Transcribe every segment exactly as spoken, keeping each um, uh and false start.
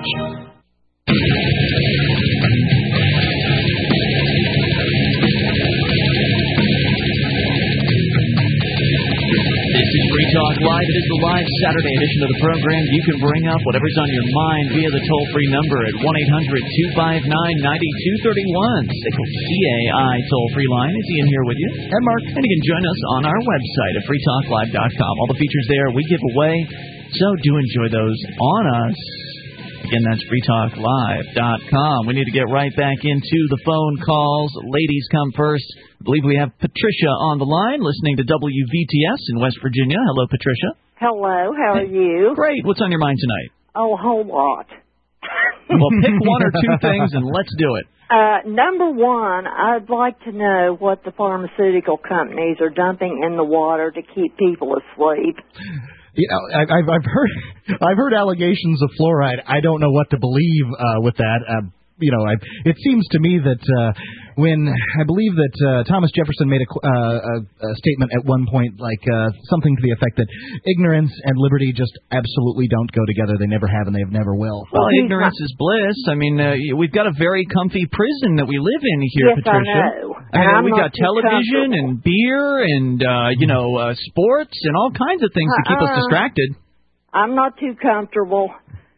This is Free Talk Live. It is the live Saturday edition of the program. You can bring up whatever's on your mind via the toll-free number at one eight hundred two five nine nine two three one. Sickle C A I toll-free line. Is Ian here with you? And Mark. And you can join us on our website at free talk live dot com. All the features there we give away, so do enjoy those on us. Again, that's free talk live dot com. We need to get right back into the phone calls. Ladies come first. I believe we have Patricia on the line, listening to W V T S in West Virginia. Hello, Patricia. Hello, how are you? Great. What's on your mind tonight? Oh, a whole lot. Well, pick one or two things and let's do it. Uh, number one, I'd like to know what the pharmaceutical companies are dumping in the water to keep people asleep. You know, I've, I've heard I've heard allegations of fluoride. I don't know what to believe uh, with that. Uh, you know, I, it seems to me that uh, when I believe that uh, Thomas Jefferson made a, uh, a, a statement at one point, like uh, something to the effect that ignorance and liberty just absolutely don't go together. They never have, and they never will. Well, ignorance is bliss. I mean, uh, we've got a very comfy prison that we live in here, yes, Patricia. I know. I mean, I'm we've got television and beer and uh, you know uh, sports and all kinds of things uh, to keep us distracted. I'm not too comfortable.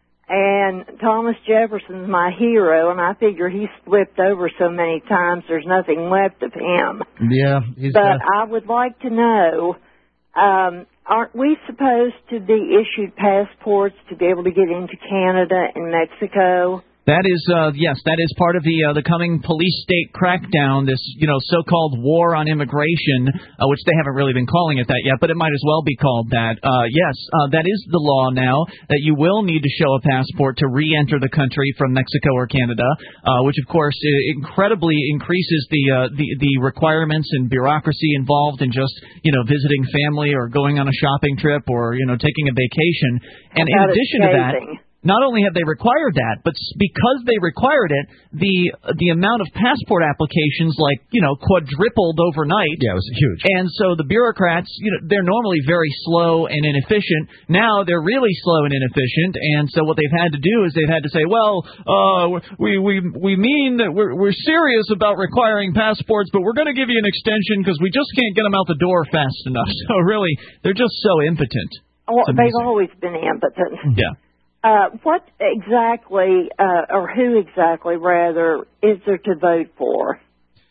And Thomas Jefferson's my hero, and I figure he's flipped over so many times there's nothing left of him. Yeah. He's, but uh... I would like to know, um, aren't we supposed to be issued passports to be able to get into Canada and Mexico? That is, uh, yes, that is part of the uh, the coming police state crackdown, this, you know, so-called war on immigration, uh, which they haven't really been calling it that yet, but it might as well be called that. Uh, yes, uh, that is the law now, that you will need to show a passport to re-enter the country from Mexico or Canada, uh, which, of course, incredibly increases the, uh, the the requirements and bureaucracy involved in just, you know, visiting family or going on a shopping trip or, you know, taking a vacation. And in addition to that... Not only have they required that, but because they required it, the the amount of passport applications, like, you know, quadrupled overnight. Yeah, it was huge. And so the bureaucrats, you know, they're normally very slow and inefficient. Now they're really slow and inefficient. And so what they've had to do is they've had to say, well, uh, we we we mean that we're we're serious about requiring passports, but we're going to give you an extension because we just can't get them out the door fast enough. So really, they're just so impotent. Well, they've always been impotent. Yeah. Uh, what exactly, uh, or who exactly, rather, is there to vote for?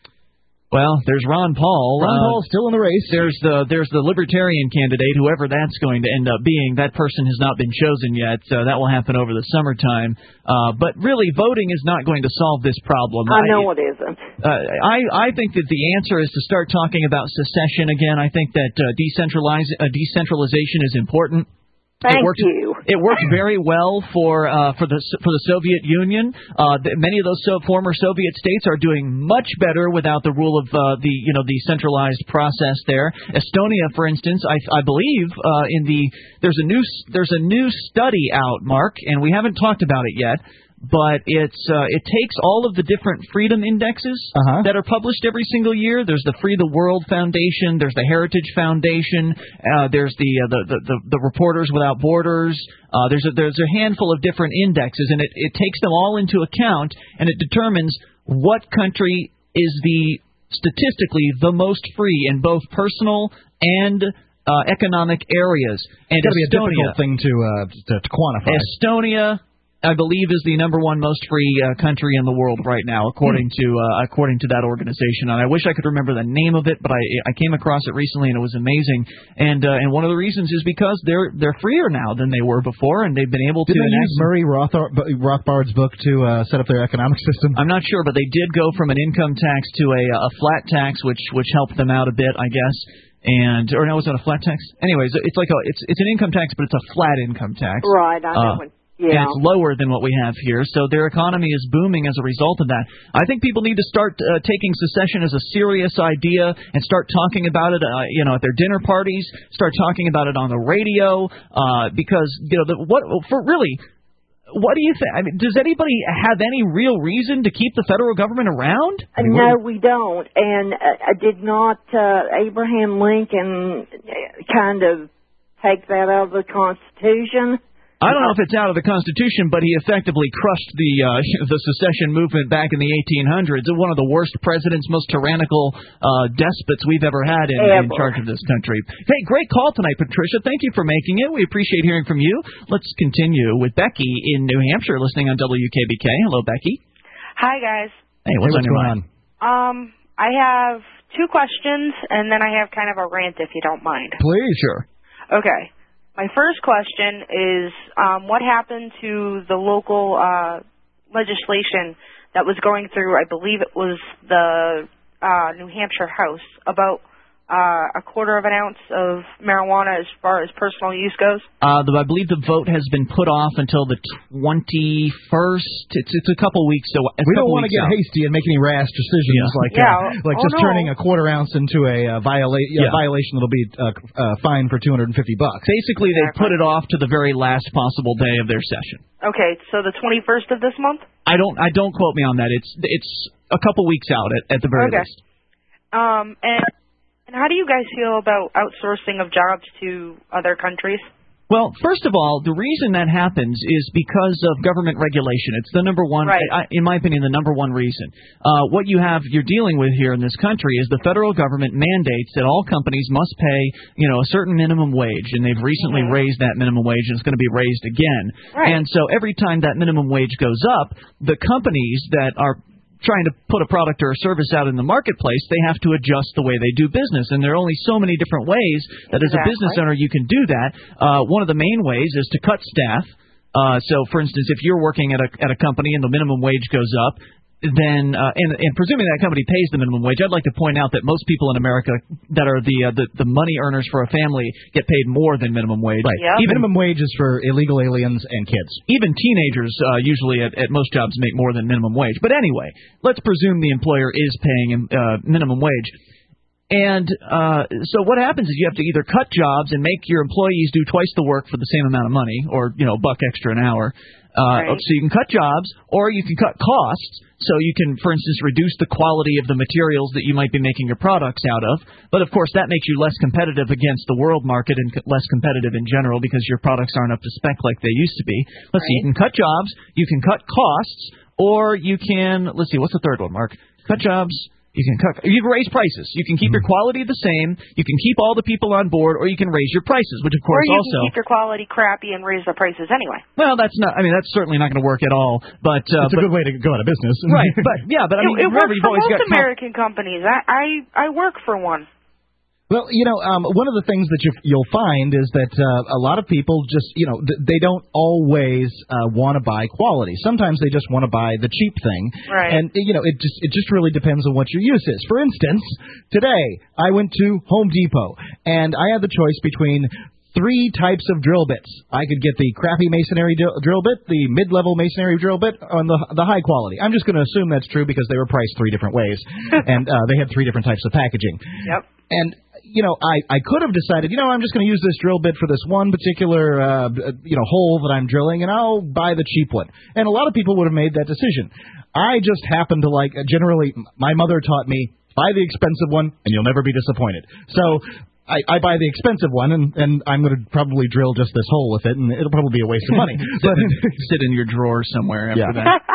Well, there's Ron Paul. Ron uh, Paul's still in the race. There's the there's the Libertarian candidate, whoever that's going to end up being. That person has not been chosen yet. So that will happen over the summertime. Uh, but really, voting is not going to solve this problem. I know I, it isn't. Uh, I I think that the answer is to start talking about secession again. I think that uh, decentralize uh, decentralization is important. Thank it worked, you. It worked very well for uh, for the for the Soviet Union. Uh, the, many of those so, former Soviet states are doing much better without the rule of uh, the you know the centralized process there. Estonia, for instance, I, I believe uh, in the there's a new there's a new study out, Mark, and we haven't talked about it yet. But it's uh, it takes all of the different freedom indexes uh-huh. that are published every single year. There's the Free the World Foundation. There's the Heritage Foundation. Uh, there's the, uh, the, the the the Reporters Without Borders. Uh, there's a, there's a handful of different indexes, and it, it takes them all into account, and it determines what country is the statistically the most free in both personal and uh, economic areas. And it's going to be a Estonia, difficult thing to, uh, to to quantify. Estonia, I believe, is the number one most free uh, country in the world right now, according to uh, according to that organization. And I wish I could remember the name of it, but I I came across it recently and it was amazing. And uh, and one of the reasons is because they're they're freer now than they were before, and they've been able to. Did they use Murray Rothbard, Rothbard's book to uh, set up their economic system? I'm not sure, but they did go from an income tax to a a flat tax, which which helped them out a bit, I guess. And or no, was it a flat tax? Anyways, it's like a it's it's an income tax, but it's a flat income tax. Right, I know. Uh, when Yeah. And it's lower than what we have here, so their economy is booming as a result of that. I think people need to start uh, taking secession as a serious idea and start talking about it, uh, you know, at their dinner parties. Start talking about it on the radio, uh, because you know, the, what for really. What do you think? I mean, does anybody have any real reason to keep the federal government around? I mean, no, we don't. And uh, did not uh, Abraham Lincoln kind of take that out of the Constitution? I don't know if it's out of the Constitution, but he effectively crushed the uh, the secession movement back in the eighteen hundreds. One of the worst presidents, most tyrannical uh, despots we've ever had in, in charge of this country. Hey, great call tonight, Patricia. Thank you for making it. We appreciate hearing from you. Let's continue with Becky in New Hampshire, listening on W K B K. Hello, Becky. Hi, guys. Hey, what's, hey, what's on your going mind? on? Um, I have two questions, and then I have kind of a rant, if you don't mind. Please, sure. Okay. My first question is, um, what happened to the local uh, legislation that was going through, I believe it was the uh, New Hampshire House, about uh, a quarter of an ounce of marijuana as far as personal use goes? Uh, the, I believe the vote has been put off until the twenty-first. It's, it's a couple weeks. So we don't want to get out. hasty and make any rash decisions yeah. like yeah. uh, like oh, just no. turning a quarter ounce into a uh, viola- yeah. uh, violation that'll be uh, uh, fined for two hundred fifty bucks. Basically, exactly. they put it off to the very last possible day of their session. Okay, so the twenty-first of this month? I don't. I don't quote me on that. It's it's a couple weeks out at, at the very okay. least. Um and. And how do you guys feel about outsourcing of jobs to other countries? Well, first of all, the reason that happens is because of government regulation. It's the number one, right. I, in my opinion, the number one reason. Uh, what you have, you're dealing with here in this country is the federal government mandates that all companies must pay, you know, a certain minimum wage, and they've recently mm-hmm. raised that minimum wage, and it's going to be raised again. Right. And so every time that minimum wage goes up, the companies that are trying to put a product or a service out in the marketplace, they have to adjust the way they do business. And there are only so many different ways that exactly. as a business owner you can do that. Uh, one of the main ways is to cut staff. Uh, so, for instance, if you're working at a at a company and the minimum wage goes up, then uh, and, and presuming that company pays the minimum wage, I'd like to point out that most people in America that are the uh, the, the money earners for a family get paid more than minimum wage. Right. Yep. Even minimum wage is for illegal aliens and kids. Even teenagers uh, usually at, at most jobs make more than minimum wage. But anyway, let's presume the employer is paying uh, minimum wage. And uh, so what happens is you have to either cut jobs and make your employees do twice the work for the same amount of money, or you know, a buck extra an hour. Uh, right. So you can cut jobs, or you can cut costs. So you can, for instance, reduce the quality of the materials that you might be making your products out of. But, of course, that makes you less competitive against the world market and less competitive in general because your products aren't up to spec like they used to be. Let's right. see. You can cut jobs, you can cut costs, or you can, let's see, what's the third one, Mark? Cut jobs. You can cut, you can raise prices. You can keep your quality the same. You can keep all the people on board, or you can raise your prices, which of course or you also. Can keep your quality crappy and raise the prices anyway. Well, that's not. I mean, that's certainly not going to work at all. But uh, it's but, a good way to go out of business, right? But yeah, but I mean, it, it remember, works you've for always most got American comp- companies. I, I I work for one. Well, you know, um, one of the things that you, you'll find is that uh, a lot of people just, you know, th- they don't always uh, want to buy quality. Sometimes they just want to buy the cheap thing. Right. And, you know, it just it just really depends on what your use is. For instance, today I went to Home Depot, and I had the choice between three types of drill bits. I could get the crappy masonry d- drill bit, the mid-level masonry drill bit, and the the high quality. I'm just going to assume that's true because they were priced three different ways, and uh, they had three different types of packaging. Yep. And you know, I, I could have decided, you know, I'm just going to use this drill bit for this one particular, uh, you know, hole that I'm drilling, and I'll buy the cheap one. And a lot of people would have made that decision. I just happen to like, generally, my mother taught me, buy the expensive one, and you'll never be disappointed. So I, I buy the expensive one, and, and I'm going to probably drill just this hole with it, and it'll probably be a waste of money. sit, in, sit in your drawer somewhere after yeah. that.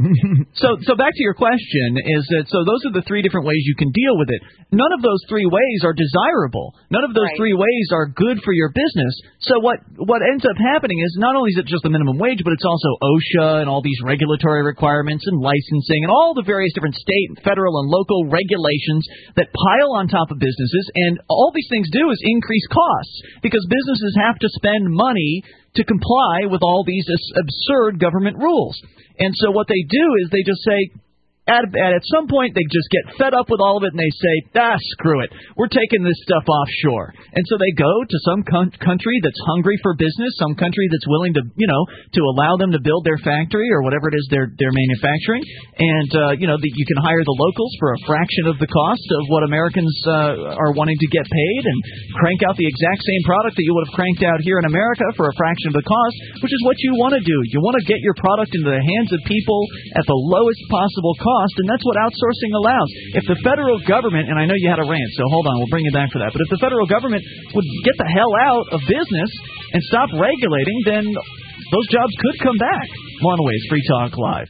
so so back to your question is that so those are the three different ways you can deal with it. None of those three ways are desirable. None of those right. three ways are good for your business. So what what ends up happening is not only is it just the minimum wage, but it's also OSHA and all these regulatory requirements and licensing and all the various different state, federal, and local regulations that pile on top of businesses. And all these things do is increase costs because businesses have to spend money to comply with all these absurd government rules. And so what they do is they just say, At, at some point, they just get fed up with all of it, and they say, ah, screw it. We're taking this stuff offshore. And so they go to some con- country that's hungry for business, some country that's willing to, you know, to allow them to build their factory or whatever it is they're, they're manufacturing. And, uh, you know, the, you can hire the locals for a fraction of the cost of what Americans uh, are wanting to get paid and crank out the exact same product that you would have cranked out here in America for a fraction of the cost, which is what you want to do. You want to get your product into the hands of people at the lowest possible cost. And that's what outsourcing allows. If the federal government, and I know you had a rant, so hold on, we'll bring you back for that, but if the federal government would get the hell out of business and stop regulating, then those jobs could come back. More on the way. It's Free Talk Live.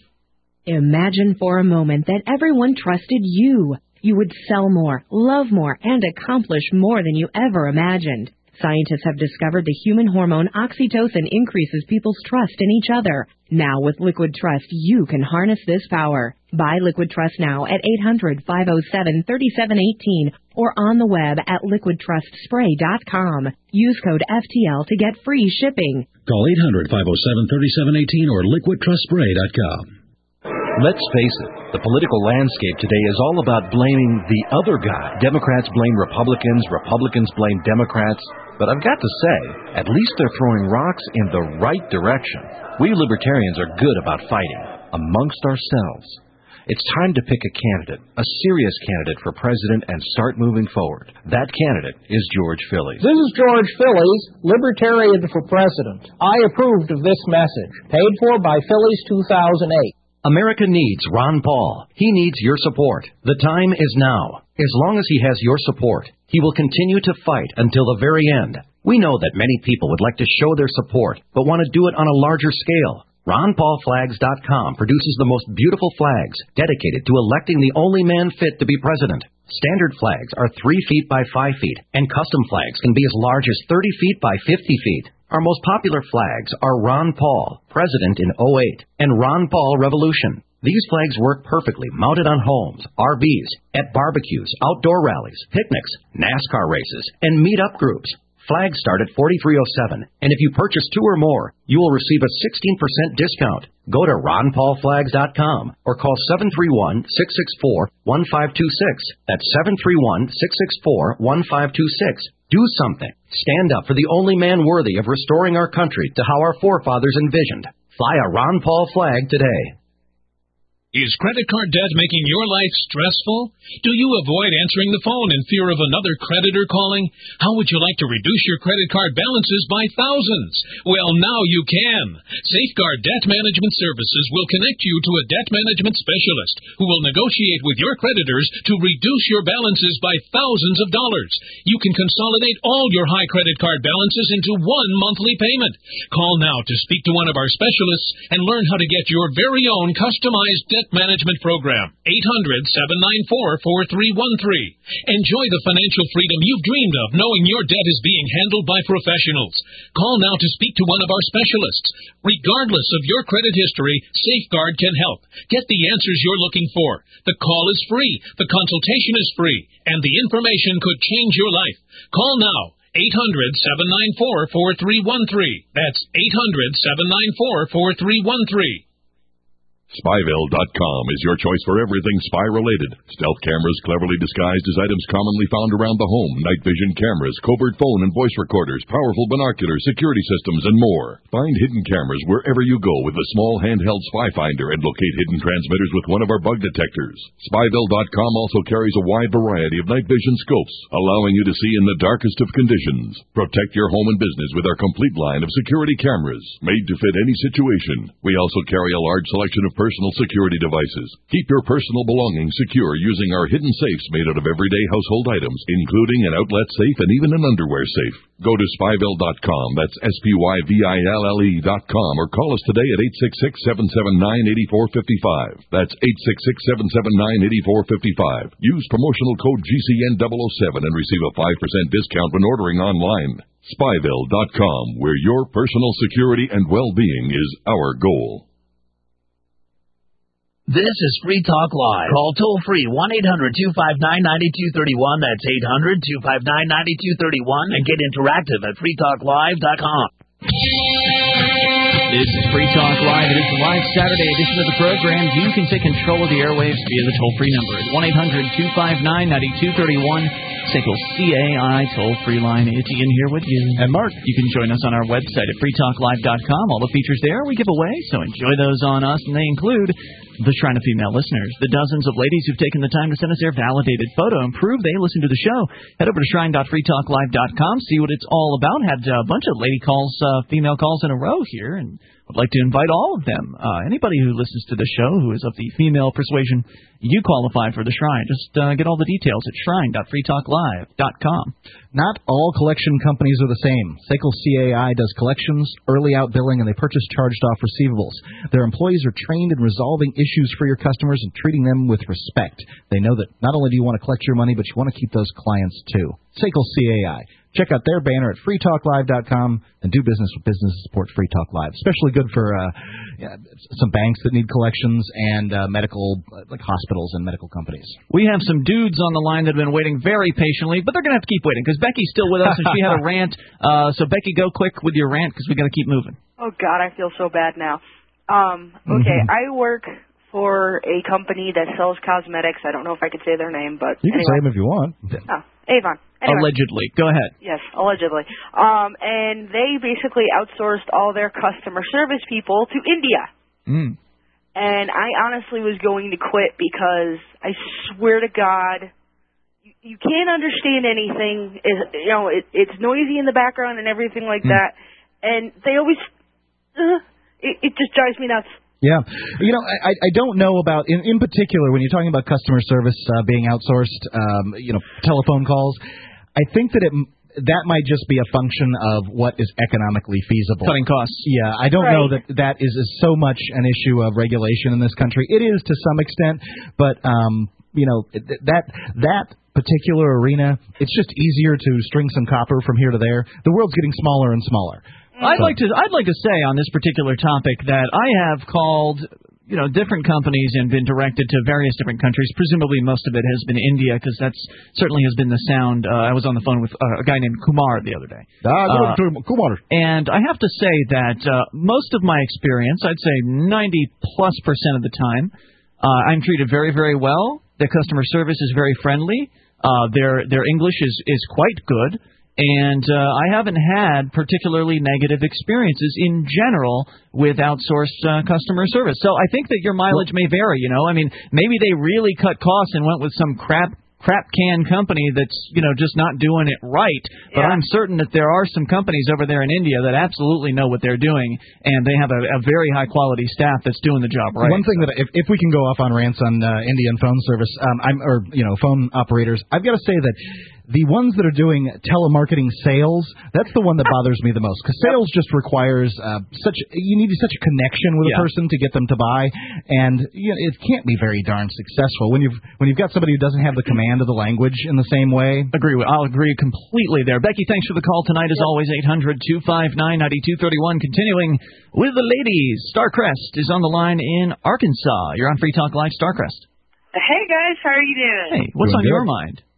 Imagine for a moment that everyone trusted you. You would sell more, love more, and accomplish more than you ever imagined. Scientists have discovered the human hormone oxytocin increases people's trust in each other. Now with Liquid Trust, you can harness this power. Buy Liquid Trust now at eight hundred, five oh seven, three seven one eight or on the web at liquid trust spray dot com. Use code F T L to get free shipping. Call eight hundred, five oh seven, three seven one eight or liquid trust spray dot com. Let's face it, the political landscape today is all about blaming the other guy. Democrats blame Republicans, Republicans blame Democrats. But I've got to say, at least they're throwing rocks in the right direction. We libertarians are good about fighting amongst ourselves. It's time to pick a candidate, a serious candidate for president, and start moving forward. That candidate is George Phillies. This is George Phillies, Libertarian for President. I approved of this message, paid for by Phillies two thousand eight. America needs Ron Paul. He needs your support. The time is now. As long as he has your support, he will continue to fight until the very end. We know that many people would like to show their support, but want to do it on a larger scale. ron paul flags dot com produces the most beautiful flags dedicated to electing the only man fit to be president. Standard flags are three feet by five feet, and custom flags can be as large as thirty feet by fifty feet. Our most popular flags are Ron Paul, President in oh eight, and Ron Paul Revolution. These flags work perfectly mounted on homes, R Vs, at barbecues, outdoor rallies, picnics, NASCAR races, and meet-up groups. Flags start at forty-three oh seven, and if you purchase two or more, you will receive a sixteen percent discount. Go to ron paul flags dot com or call seven three one, six six four, one five two six. That's seven three one, six six four, one five two six. Do something. Stand up for the only man worthy of restoring our country to how our forefathers envisioned. Fly a Ron Paul flag today. Is credit card debt making your life stressful? Do you avoid answering the phone in fear of another creditor calling? How would you like to reduce your credit card balances by thousands? Well, now you can. Safeguard Debt Management Services will connect you to a debt management specialist who will negotiate with your creditors to reduce your balances by thousands of dollars. You can consolidate all your high credit card balances into one monthly payment. Call now to speak to one of our specialists and learn how to get your very own customized debt management program. eight hundred, seven nine four, four three one three. Enjoy the financial freedom you've dreamed of knowing your debt is being handled by professionals. Call now to speak to one of our specialists. Regardless of your credit history, Safeguard can help. Get the answers you're looking for. The call is free, the consultation is free, and the information could change your life. Call now. eight hundred, seven nine four, four three one three. That's eight hundred, seven nine four, four three one three. Spyville dot com is your choice for everything spy-related. Stealth cameras cleverly disguised as items commonly found around the home, night vision cameras, covert phone and voice recorders, powerful binoculars, security systems, and more. Find hidden cameras wherever you go with the small handheld Spy Finder and locate hidden transmitters with one of our bug detectors. Spyville dot com also carries a wide variety of night vision scopes, allowing you to see in the darkest of conditions. Protect your home and business with our complete line of security cameras, made to fit any situation. We also carry a large selection of personal security devices. Keep your personal belongings secure using our hidden safes made out of everyday household items, including an outlet safe and even an underwear safe. Go to Spyville dot com, that's S P Y V I L L E dot com, or call us today at eight six six, seven seven nine, eight four five five. That's eight six six, seven seven nine, eight four five five. Use promotional code G C N double oh seven and receive a five percent discount when ordering online. Spyville dot com, where your personal security and well-being is our goal. This is Free Talk Live. Call toll-free one eight hundred, two five nine, nine two three one. That's eight hundred, two five nine, nine two three one. And get interactive at free talk live dot com. This is Free Talk Live. It is the live Saturday edition of the program. You can take control of the airwaves via the toll-free number at one eight hundred, two five nine, nine two three one. S A C L C A I toll-free line. It's Ian here with you. And Mark. You can join us on our website at free talk live dot com. All the features there we give away, so enjoy those on us, and they include the Shrine of Female Listeners, the dozens of ladies who've taken the time to send us their validated photo and prove they listen to the show. Head over to shrine dot free talk live dot com, see what it's all about. Had a bunch of lady calls, uh, female calls in a row here, and would like to invite all of them, uh, anybody who listens to the show who is of the female persuasion, you qualify for the Shrine. Just uh, get all the details at shrine dot free talk live dot com. Not all collection companies are the same. Sekel C A I does collections, early out billing, and they purchase charged-off receivables. Their employees are trained in resolving issues for your customers and treating them with respect. They know that not only do you want to collect your money, but you want to keep those clients, too. Sekel C A I. Check out their banner at free talk live dot com and do business with businesses support Free Talk Live. Especially good for uh, yeah, some banks that need collections and uh, medical, uh, like hospitals and medical companies. We have some dudes on the line that have been waiting very patiently, but they're going to have to keep waiting because Becky's still with us and she had a rant. Uh, so, Becky, go quick with your rant because we got to keep moving. Oh, God, I feel so bad now. Um, okay, mm-hmm. I work for a company that sells cosmetics. I don't know if I could say their name, but you can anyway. say them if you want. Oh, Avon. Anyway. Allegedly. Go ahead. Yes, allegedly. Um, and they basically outsourced all their customer service people to India. Mm. And I honestly was going to quit because I swear to God, you, you can't understand anything. It, you know, it, it's noisy in the background and everything like mm. that. And they always, uh, it, it just drives me nuts. Yeah. You know, I, I don't know about, in, in particular, when you're talking about customer service uh, being outsourced, um, you know, telephone calls, I think that it that might just be a function of what is economically feasible. Cutting costs. Yeah, I don't right. know that that is, is so much an issue of regulation in this country. It is to some extent, but, um, you know, that that particular arena, it's just easier to string some copper from here to there. The world's getting smaller and smaller. I'd like to I'd like to say on this particular topic that I have called, you know, different companies and been directed to various different countries. Presumably most of it has been India because that's certainly has been the sound. Uh, I was on the phone with uh, a guy named Kumar the other day. Ah, uh, Kumar. And I have to say that uh, most of my experience, I'd say ninety plus percent of the time, uh, I'm treated very, very well. The customer service is very friendly. Uh, their their English is, is quite good. And uh, I haven't had particularly negative experiences in general with outsourced uh, customer service. So I think that your mileage may vary, you know. I mean, maybe they really cut costs and went with some crap crap can company that's, you know, just not doing it right. But yeah. I'm certain that there are some companies over there in India that absolutely know what they're doing, and they have a, a very high-quality staff that's doing the job right. One thing that, if, if we can go off on rants on uh, Indian phone service, um, I'm or, you know, phone operators, I've got to say that the ones that are doing telemarketing sales, that's the one that bothers me the most. Because sales just requires uh, such you need such a connection with yeah. a person to get them to buy, and you know, it can't be very darn successful when you've when you've got somebody who doesn't have the command of the language in the same way. Agree. With, I'll agree completely there. Becky, thanks for the call tonight. As always, eight hundred two five nine nine two three one. Continuing with the ladies, Starcrest is on the line in Arkansas. You're on Free Talk Live, Starcrest. Hey guys, how are you doing? Hey, what's Doing on good. your mind?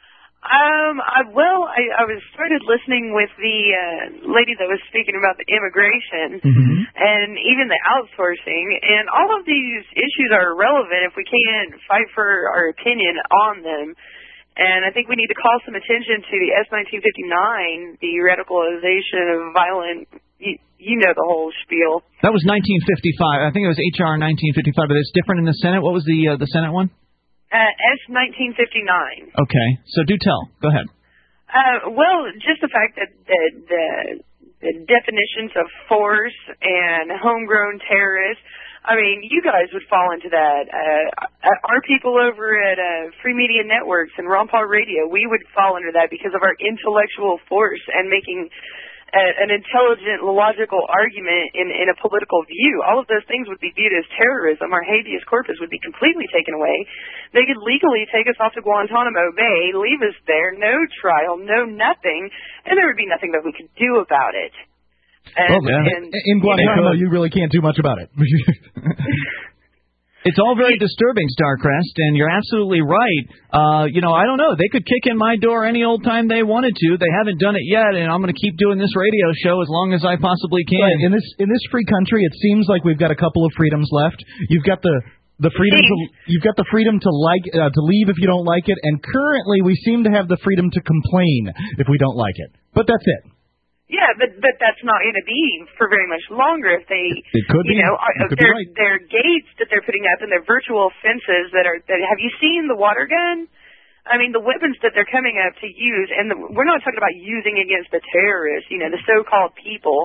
Um, I, well, I, I was started listening with the uh, lady that was speaking about the immigration mm-hmm. and even the outsourcing, and all of these issues are relevant if we can't fight for our opinion on them. And I think we need to call some attention to the S nineteen fifty-nine, the radicalization of violent. You, you know the whole spiel. That was nineteen fifty-five. I think it was H R nineteen fifty-five, but it's different in the Senate. What was the uh, the Senate one? Uh, S nineteen fifty-nine. Okay, so do tell. Go ahead. Uh, well, just the fact that the, the, the definitions of force and homegrown terrorists, I mean, you guys would fall into that. Uh, our people over at uh, Free Media Networks and Ron Paul Radio, we would fall under that because of our intellectual force and making an intelligent, logical argument in, in a political view. All of those things would be viewed as terrorism. Our habeas corpus would be completely taken away. They could legally take us off to Guantanamo Bay, leave us there, no trial, no nothing, and there would be nothing that we could do about it. And, well, man, and, in Guantanamo, you, know, you really can't do much about it. It's all very disturbing, Starcrest, and you're absolutely right. Uh, you know, I don't know. They could kick in my door any old time they wanted to. They haven't done it yet, and I'm going to keep doing this radio show as long as I possibly can. Right. In this in this free country, it seems like we've got a couple of freedoms left. You've got the the freedom to you've got the freedom to like uh, to leave if you don't like it, and currently we seem to have the freedom to complain if we don't like it. But that's it. Yeah, but but that's not going to be for very much longer if they, it could you be. know, are, their right. their gates that they're putting up and their virtual fences that are. That, have you seen the water gun? I mean, the weapons that they're coming up to use, and the, we're not talking about using against the terrorists, you know, the so-called people.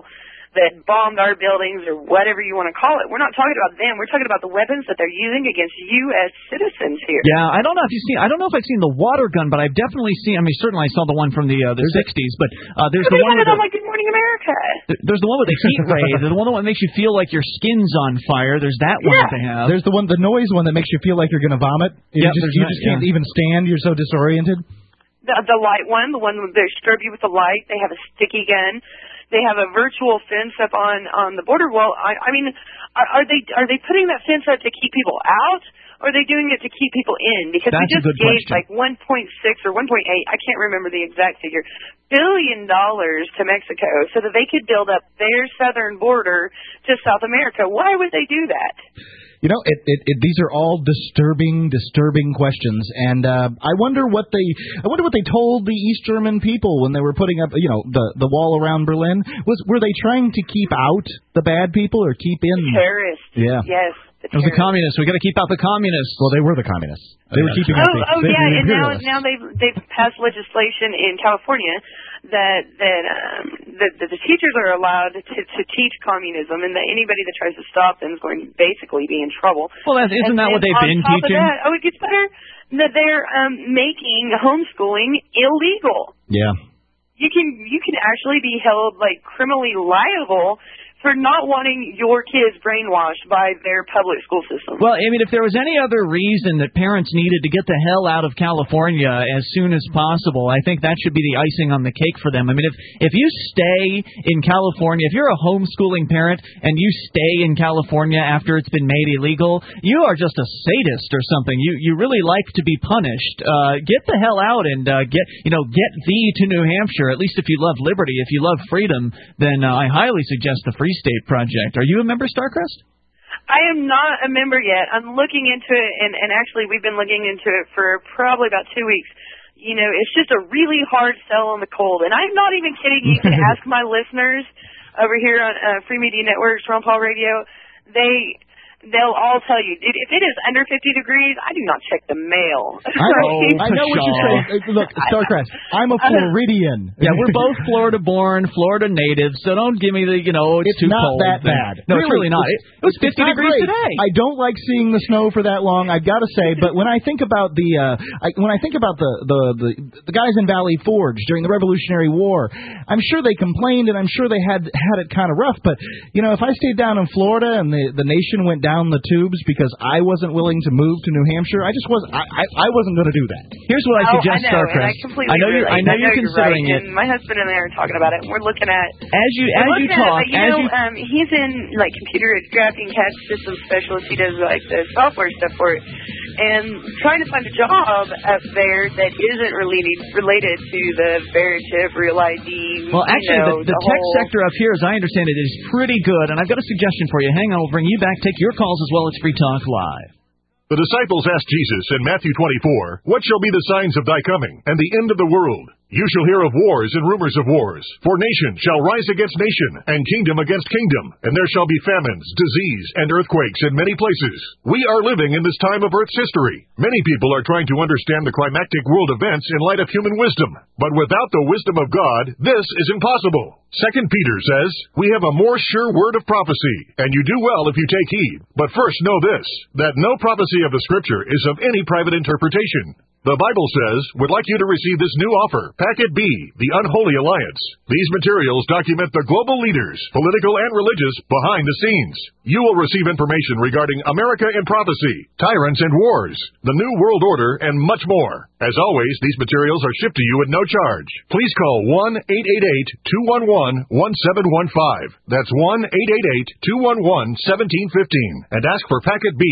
that bombed our buildings or whatever you want to call it. We're not talking about them. We're talking about the weapons that they're using against U S citizens here. Yeah, I don't know if you've seen. I don't know if I've seen the water gun, but I've definitely seen. I mean, certainly I saw the one from the uh, the sixties, but uh, there's the one with on the, like Good Morning America. There's the one with the heat ray. There's the one that makes you feel like your skin's on fire. There's that one Yeah. that they have. There's the one, the noise one that makes you feel like you're going to vomit. You Yep, just, there's you that, just can't yeah. even stand. You're so disoriented. The, the light one, the one where they strobe you with the light. They have a sticky gun. They have a virtual fence up on on the border wall. I, I mean, are, are they are they putting that fence up to keep people out, or are they doing it to keep people in? Because That's we just a good gave question. like one point six or one point eight, I can't remember the exact figure, billion dollars to Mexico so that they could build up their southern border to South America. Why would they do that? You know, it, it, it, these are all disturbing, disturbing questions, and uh, I wonder what they, I wonder what they told the East German people when they were putting up, you know, the the wall around Berlin. Was were they trying to keep out the bad people or keep in Terrorists? Yeah. Yes. It was the communists. We got to keep out the communists. Well, they were the communists. They were keeping Oh, out the, oh they yeah, were the and now imperialists. now they've they've passed legislation in California that that um, that, that the teachers are allowed to, to teach communism, and that anybody that tries to stop them is going to basically be in trouble. Well, that, isn't and, that what and they've on been top teaching? Of that, oh, it gets better. That they're um, making homeschooling illegal. Yeah. You can you can actually be held like criminally liable for not wanting your kids brainwashed by their public school system. Well, I mean, if there was any other reason that parents needed to get the hell out of California as soon as possible, I think that should be the icing on the cake for them. I mean, if if you stay in California, if you're a homeschooling parent and you stay in California after it's been made illegal, you are just a sadist or something. You you really like to be punished. Uh, get the hell out and uh, get you know get thee to New Hampshire. At least if you love liberty, if you love freedom, then uh, I highly suggest the Free State Project. Are you a member, Starcrest? I am not a member yet. I'm looking into it, and, and actually we've been looking into it for probably about two weeks. You know, it's just a really hard sell on the cold. And I'm not even kidding. You can ask my listeners over here on uh, Free Media Networks, Ron Paul Radio. They... They'll all tell you, dude, if it is under fifty degrees, I do not check the mail. I know, I know what you're saying. Look, Starcrest, I'm a Floridian. Yeah, we're both Florida-born, Florida natives, so don't give me the, you know, it's, It's too not cold. that thing. bad. No, it's really not. It, it was It's fifty not degrees great. today. I don't like seeing the snow for that long, I've got to say, but when I think about the uh, I, when I think about the, the, the, the guys in Valley Forge during the Revolutionary War, I'm sure they complained and I'm sure they had had it kind of rough, but, you know, if I stayed down in Florida and the, the nation went down the tubes because I wasn't willing to move to New Hampshire, I just wasn't, I, I, I wasn't going to do that. Here's what I oh, suggest, I know, and I Starcrest. completely I know you're, I know relate. you're I know considering right. it. And my husband and I are talking about it, and we're looking at... As you, as we're you looking talk, at it, but, you as know, you... um, he's in, like, computer drafting C A D system specialist. He does, like, the software stuff for it. And trying to find a job up there that isn't related, related to the Veritiv, Real I D, Well, actually, you know, the, the, the tech whole... sector up here, as I understand it, is pretty good. And I've got a suggestion for you. Hang on, we'll bring you back. Take your calls as well. It's Free Talk Live. The disciples asked Jesus in Matthew twenty-four, "What shall be the signs of thy coming, and the end of the world? You shall hear of wars and rumors of wars. For nation shall rise against nation, and kingdom against kingdom. And there shall be famines, disease, and earthquakes in many places." We are living in this time of Earth's history. Many people are trying to understand the climactic world events in light of human wisdom. But without the wisdom of God, this is impossible. Second Peter says, "We have a more sure word of prophecy, and you do well if you take heed. But first know this, that no prophecy of the Scripture is of any private interpretation." The Bible says, "Would like you to receive this new offer, Packet B, the Unholy Alliance." These materials document the global leaders, political and religious, behind the scenes. You will receive information regarding America in prophecy, tyrants and wars, the New World Order, and much more. As always, these materials are shipped to you at no charge. Please call one eight eight eight, two one one, one seven one five. That's one eight eight eight, two one one, one seven one five and ask for Packet B.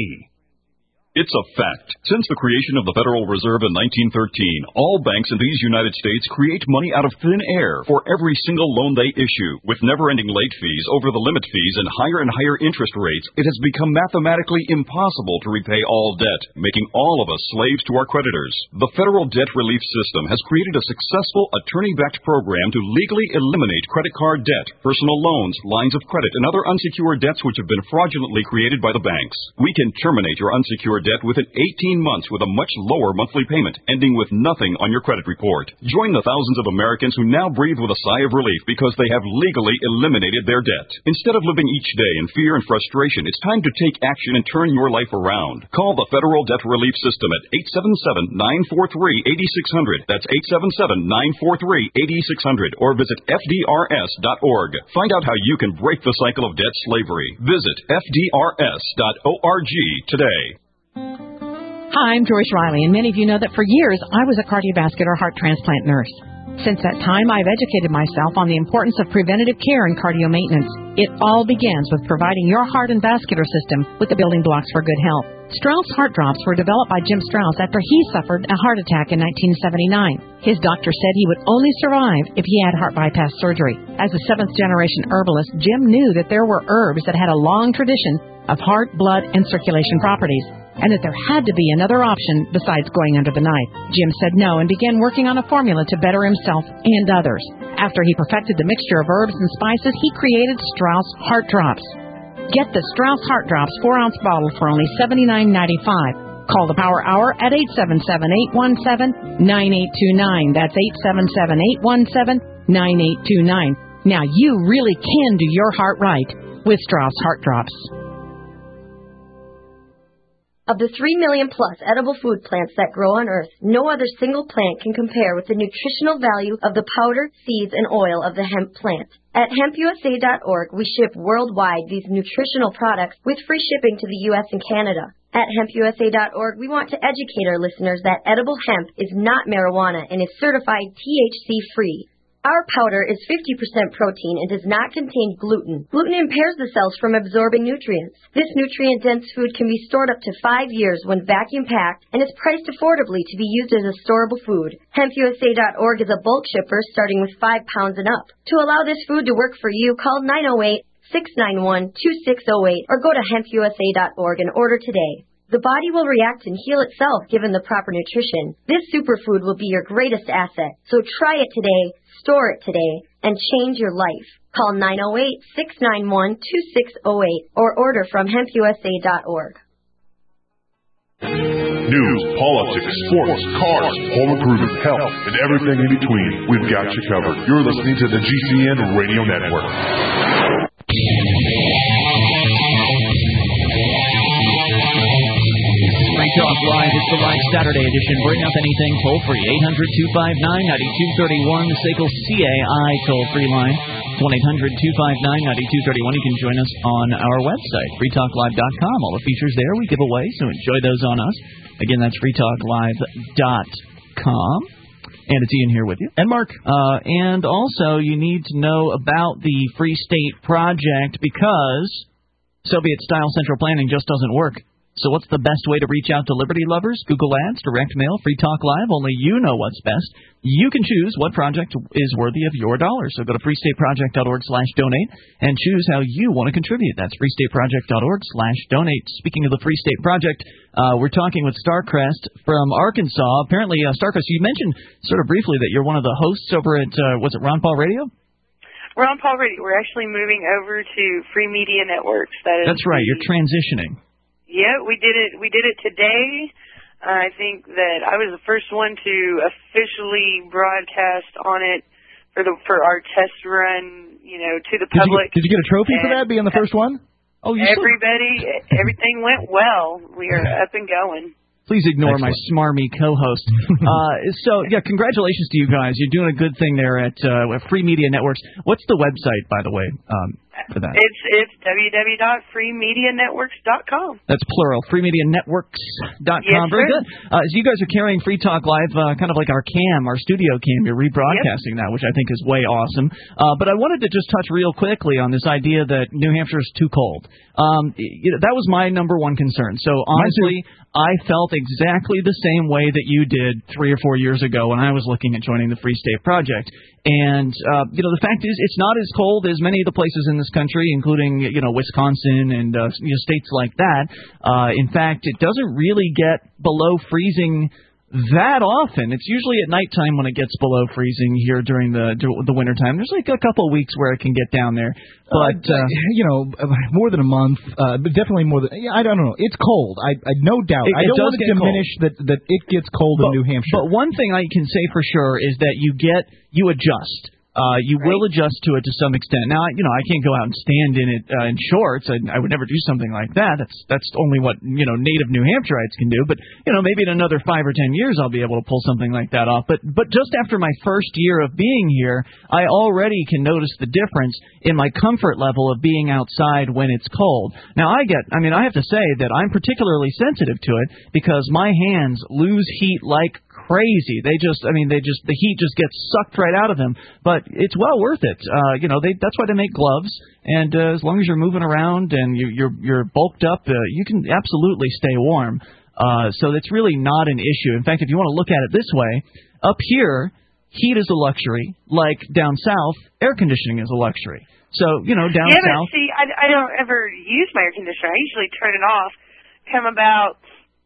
It's a fact. Since the creation of the Federal Reserve in nineteen thirteen, all banks in these United States create money out of thin air for every single loan they issue. With never-ending late fees, over-the-limit fees, and higher and higher interest rates, it has become mathematically impossible to repay all debt, making all of us slaves to our creditors. The Federal Debt Relief System has created a successful attorney-backed program to legally eliminate credit card debt, personal loans, lines of credit, and other unsecured debts which have been fraudulently created by the banks. We can terminate your unsecured debt within eighteen months with a much lower monthly payment, ending with nothing on your credit report. Join the thousands of Americans who now breathe with a sigh of relief because they have legally eliminated their debt. Instead of living each day in fear and frustration, it's time to take action and turn your life around. Call the Federal Debt Relief System at eight seven seven, nine four three, eight six zero zero. That's eight seven seven, nine four three, eight six zero zero. Or visit F D R S dot org. Find out how you can break the cycle of debt slavery. Visit F D R S dot org today. Hi, I'm Joyce Riley, and many of you know that for years I was a cardiovascular heart transplant nurse. Since that time, I've educated myself on the importance of preventative care and cardio maintenance. It all begins with providing your heart and vascular system with the building blocks for good health. Strauss Heart Drops were developed by Jim Strauss after he suffered a heart attack in nineteen seventy-nine. His doctor said he would only survive if he had heart bypass surgery. As a seventh-generation herbalist, Jim knew that there were herbs that had a long tradition of heart, blood, and circulation properties, and that there had to be another option besides going under the knife. Jim said no and began working on a formula to better himself and others. After he perfected the mixture of herbs and spices, he created Strauss Heart Drops. Get the Strauss Heart Drops four-ounce bottle for only seventy-nine ninety-five. Call the Power Hour at eight seven seven, eight one seven, nine eight two nine. That's eight seven seven, eight one seven, nine eight two nine. Now you really can do your heart right with Strauss Heart Drops. Of the three million plus edible food plants that grow on Earth, no other single plant can compare with the nutritional value of the powder, seeds, and oil of the hemp plant. At hemp U S A dot org, we ship worldwide these nutritional products with free shipping to the U S and Canada. At hemp U S A dot org, we want to educate our listeners that edible hemp is not marijuana and is certified T H C-free. Our powder is fifty percent protein and does not contain gluten. Gluten impairs the cells from absorbing nutrients. This nutrient-dense food can be stored up to five years when vacuum-packed and is priced affordably to be used as a storable food. hemp U S A dot org is a bulk shipper starting with five pounds and up. To allow this food to work for you, call nine oh eight, six nine one, two six oh eight or go to hemp U S A dot org and order today. The body will react and heal itself given the proper nutrition. This superfood will be your greatest asset. So try it today, store it today, and change your life. Call nine oh eight, six nine one, two six oh eight or order from hemp U S A dot org. News, politics, sports, cars, home improvement, health, and everything in between. We've got you covered. You're listening to the G C N Radio Network. Free Talk Live, it's the live Saturday edition. Bring up anything toll free. eight hundred, two five nine, nine two three one, the S A C L C A I toll free line. one eight hundred, two five nine, nine two three one. You can join us on our website, free talk live dot com. All the features there we give away, so enjoy those on us. Again, that's free talk live dot com. And it's Ian here with you. And Mark. Uh, and also, you need to know about the Free State Project because Soviet-style central planning just doesn't work. So what's the best way to reach out to Liberty lovers? Google Ads, direct mail, Free Talk Live. Only you know what's best. You can choose what project is worthy of your dollar. So go to free state project dot org slash donate and choose how you want to contribute. That's free state project dot org slash donate. Speaking of the Free State Project, uh, we're talking with Starcrest from Arkansas. Apparently, uh, Starcrest, you mentioned sort of briefly that you're one of the hosts over at, uh, was it Ron Paul Radio? Ron Paul Radio. We're actually moving over to Free Media Networks. That is That's right. You're transitioning. Yeah, we did it. We did it today. Uh, I think that I was the first one to officially broadcast on it for the for our test run, you know, to the did public. You, did you get a trophy and for that, being the first one? Oh, you everybody, still... everything went well. We are up and going. Please ignore Excellent. my smarmy co-host. uh, so, yeah, congratulations to you guys. You're doing a good thing there at uh, Free Media Networks. What's the website, by the way, um, for that? It's it's w w w dot free media networks dot com. That's plural, free media networks dot com. Yes, Very sir. good. Uh, so you guys are carrying Free Talk Live, uh, kind of like our cam, our studio cam. You're rebroadcasting yep. that, which I think is way awesome. Uh, but I wanted to just touch real quickly on this idea that New Hampshire is too cold. Um, you know, that was my number one concern. So honestly, I felt exactly the same way that you did three or four years ago when I was looking at joining the Free State Project. And, uh, you know, the fact is it's not as cold as many of the places in this country, including, you know, Wisconsin and uh, you know, states like that. Uh, in fact, it doesn't really get below freezing that often. It's usually at nighttime when it gets below freezing here during the the wintertime. There's like a couple of weeks where it can get down there, but uh, uh, you know, more than a month, uh, but definitely more than. I don't know. It's cold. I, I no doubt. It, I it don't does want to get diminish cold. that that it gets cold but, in New Hampshire. But one thing I can say for sure is that you get you adjust. Uh, you right. will adjust to it to some extent. Now, you know, I can't go out and stand in it uh, in shorts. I, I would never do something like that. That's that's only what, you know, native New Hampshireites can do. But, you know, maybe in another five or ten years I'll be able to pull something like that off. But but just after my first year of being here, I already can notice the difference in my comfort level of being outside when it's cold. Now, I get, I mean, I have to say that I'm particularly sensitive to it because my hands lose heat like crazy. They just, I mean, they just, the heat just gets sucked right out of them. But it's well worth it. Uh, you know, they, that's why they make gloves. And uh, as long as you're moving around and you, you're you're bulked up, uh, you can absolutely stay warm. Uh, so it's really not an issue. In fact, if you want to look at it this way, up here, heat is a luxury. Like down south, air conditioning is a luxury. So, you know, down yeah, south. Yeah, but see, I, I don't ever use my air conditioner. I usually turn it off come about.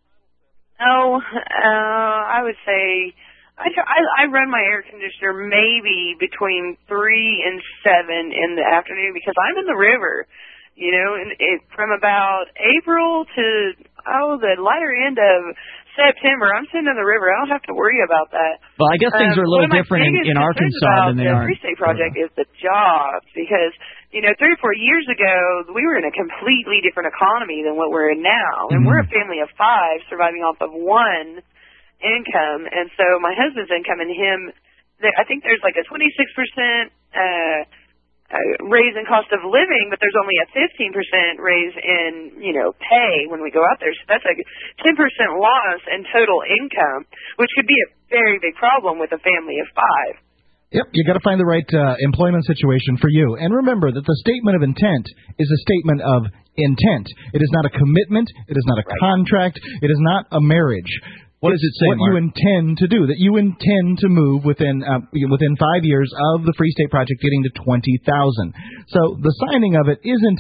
Oh, uh, I would say I, I, I run my air conditioner maybe between three and seven in the afternoon because I'm in the river, you know, and it, from about April to, oh, the lighter end of September, I'm sitting in the river. I don't have to worry about that. Well, I guess things um, are a little different in, in Arkansas than they the are. The Free State Project is the jobs because, you know, three or four years ago, we were in a completely different economy than what we're in now. And mm-hmm. we're a family of five surviving off of one income. And so my husband's income and him, I think there's like a twenty-six percent uh, uh, raise in cost of living, but there's only a fifteen percent raise in, you know, pay when we go out there. So that's a ten percent loss in total income, which could be a very big problem with a family of five. Yep, you got to find the right uh, employment situation for you. And remember that the statement of intent is a statement of intent. It is not a commitment. It is not a right. contract. It is not a marriage. What does it say, What Mark? you intend to do, that you intend to move within uh, within five years of the Free State Project getting to twenty thousand. So the signing of it isn't,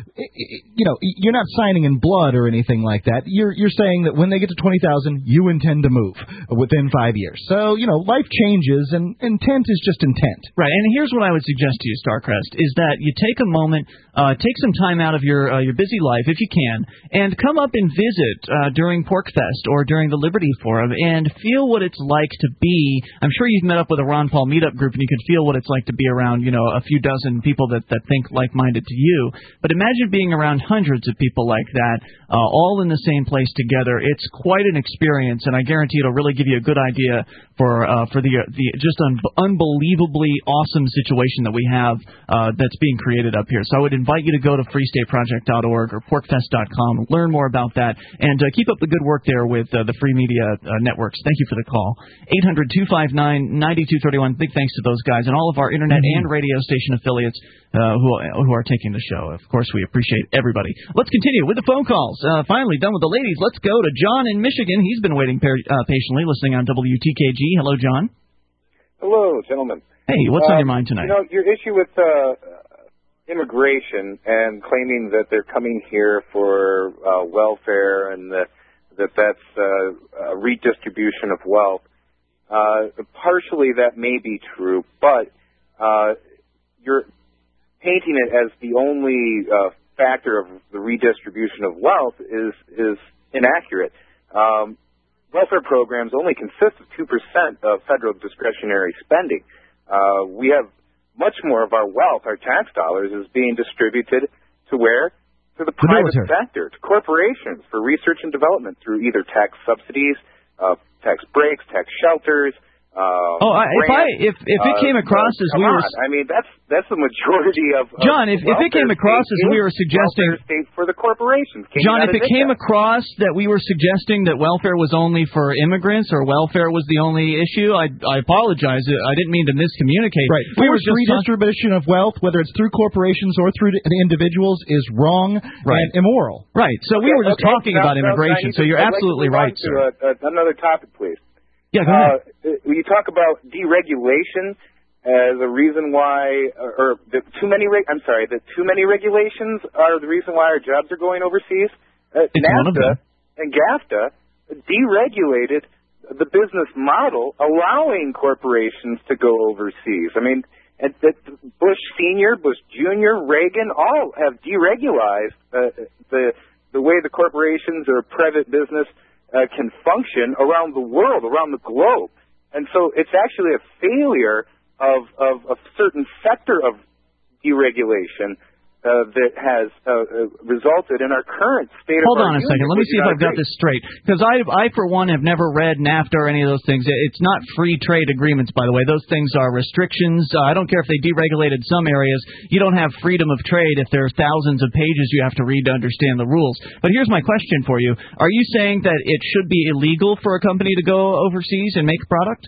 you know, you're not signing in blood or anything like that. You're you're saying that when they get to twenty thousand, you intend to move within five years. So, you know, life changes, and intent is just intent. Right, and here's what I would suggest to you, Starcrest, is that you take a moment, uh, take some time out of your uh, your busy life, if you can, and come up and visit uh, during PorcFest or during the Liberty Forum and feel what it's like to be. I'm sure you've met up with a Ron Paul meetup group and you could feel what it's like to be around, you know, a few dozen people that, that think like-minded to you. But imagine being around hundreds of people like that, uh, all in the same place together. It's quite an experience, and I guarantee it'll really give you a good idea for uh, for the the just un- unbelievably awesome situation that we have uh, that's being created up here. So I would invite you to go to free state project dot org or porcfest dot com, learn more about that, and uh, keep up the good work there with uh, the Free Media Uh, networks. Thank you for the call. eight hundred two five nine nine two three one. Big thanks to those guys and all of our internet mm-hmm. and radio station affiliates uh, who who are taking the show. Of course, we appreciate everybody. Let's continue with the phone calls. Uh, finally done with the ladies. Let's go to John in Michigan. He's been waiting par- uh, patiently, listening on W T K G. Hello, John. Hello, gentlemen. Hey, what's uh, on your mind tonight? You know, your issue with uh, immigration and claiming that they're coming here for uh, welfare and the that that's uh, a redistribution of wealth. Uh, partially that may be true, but uh, you're painting it as the only uh, factor of the redistribution of wealth is is inaccurate. Um, welfare programs only consist of two percent of federal discretionary spending. Uh, we have much more of our wealth, our tax dollars, is being distributed to where? To the private the sector, to corporations for research and development through either tax subsidies, uh, tax breaks, tax shelters. Uh, oh, I, if I if if it came across uh, as we were, on. I mean that's that's the majority of, of John. If if it came across as we were suggesting, state for the corporations. John, if it came across that we were suggesting that welfare was only for immigrants or welfare was the only issue, I I apologize. I didn't mean to miscommunicate. Right. We were were just redistribution of wealth, whether it's through corporations or through individuals, is wrong right. and immoral. Right. So okay, we were just okay, talking now, about now, immigration. now So you're I'd absolutely like to right, sir. To, uh, another topic, please. Yeah, go ahead. Uh, when you talk about deregulation as a reason why, or, or the too many, reg- I'm sorry, the too many regulations are the reason why our jobs are going overseas. Uh, NAFTA and GAFTA deregulated the business model allowing corporations to go overseas. I mean, at, at Bush Senior, Bush Junior, Reagan all have deregularized uh, the the way the corporations or private business uh, can function around the world, around the globe. And so it's actually a failure of, of a certain sector of deregulation Uh, that has uh, resulted in our current state Hold of our on a union, second. Let me which see is if not I've got great. this straight. Because I, I, for one, have never read NAFTA or any of those things. It's not free trade agreements, by the way. Those things are restrictions. Uh, I don't care if they deregulated some areas. You don't have freedom of trade if there are thousands of pages you have to read to understand the rules. But here's my question for you. Are you saying that it should be illegal for a company to go overseas and make a product?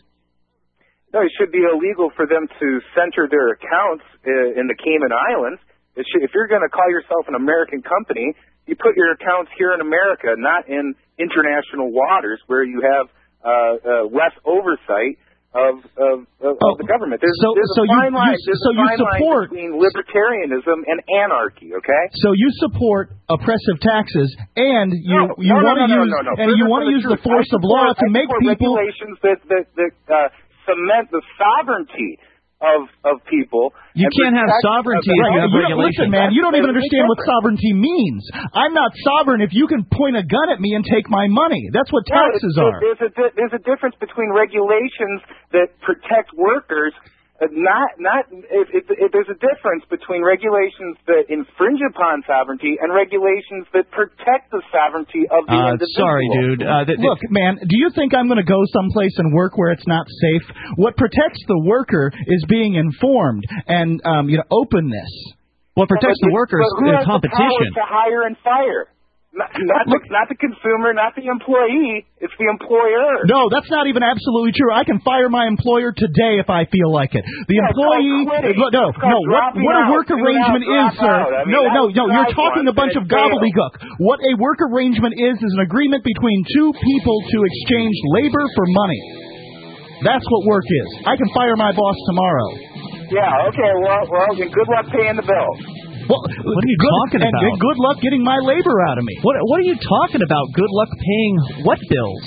No, it should be illegal for them to center their accounts uh, in the Cayman Islands. It should, if you're going to call yourself an American company, you put your accounts here in America, not in international waters where you have uh, uh, less oversight of of, of, oh, of the government. There's, so, there's so a fine you, line. you, There's so a you fine support line between libertarianism and anarchy. Okay. So you support oppressive taxes, and you no, you no, want to no, no, use no, no, no. and you For want to the use the truth. force I of law support, to I make support people regulations that that, that uh, cement the sovereignty of of people. You can't have sovereignty if you have you regulations. Listen, man, you don't even understand what sovereignty means. I'm not sovereign if you can point a gun at me and take my money. That's what No, taxes it's, are. There's a there's a difference between regulations that protect workers. Uh, not not if, if, if there's a difference between regulations that infringe upon sovereignty and regulations that protect the sovereignty of the Uh, individual. sorry, dude. Uh, th- Look, man, do you think I'm going to go someplace and work where it's not safe? What protects the worker is being informed and um, you know openness. What protects the workers But who is has competition. the power to hire and fire? Not, not, the, not the consumer, not the employee. It's the employer. No, that's not even absolutely true. I can fire my employer today if I feel like it. The Yeah, employee, it's called quitting. no, no, It's called no. What, dropping what a out. work Doing arrangement out, is, drop sir. out. I mean, no, that no, was no. the You're right talking one, a bunch but of it failed. gobbledygook. What a work arrangement is is an agreement between two people to exchange labor for money. That's what work is. I can fire my boss tomorrow. Yeah. Okay. Well, well, then good luck paying the bill. Well, what are you good, talking and about? good luck getting my labor out of me. What What are you talking about? Good luck paying what bills?